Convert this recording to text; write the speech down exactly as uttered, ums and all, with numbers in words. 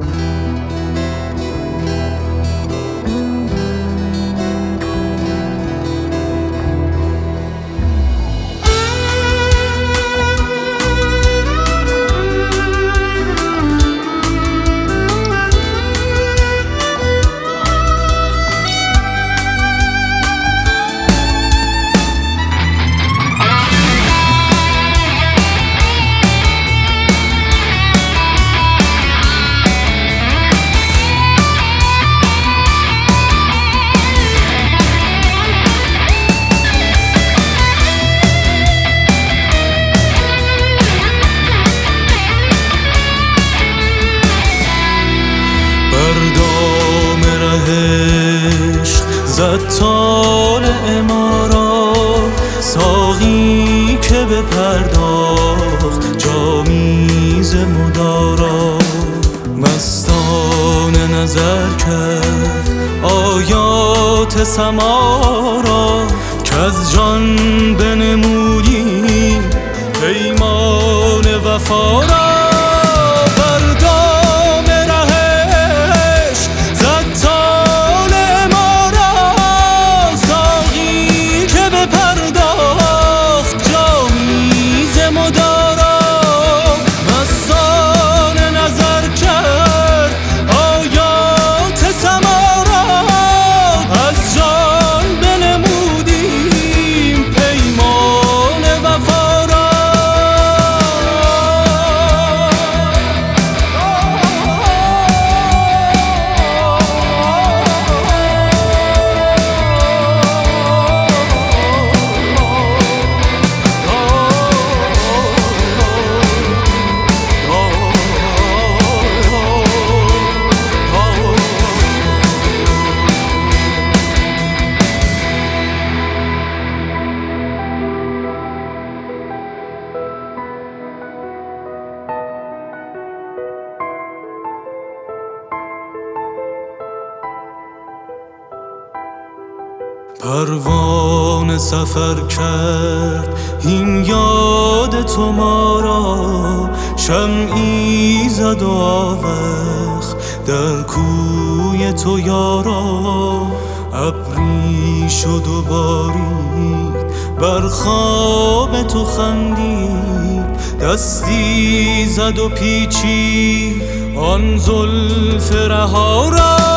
زد طالع ما را ساقی که بپرداخت جامیز مدارا، مستانه نظر کرد آیات سما را که از جان بنمودیم پیمان وفا را. پروانه سفر کرد این یاد تو ما را، شمعی زد و آوخ در کوی تو یارا. ابری شد و بارید بر خواب تو خندید، دستی زد و پیچید آن زلف رها را.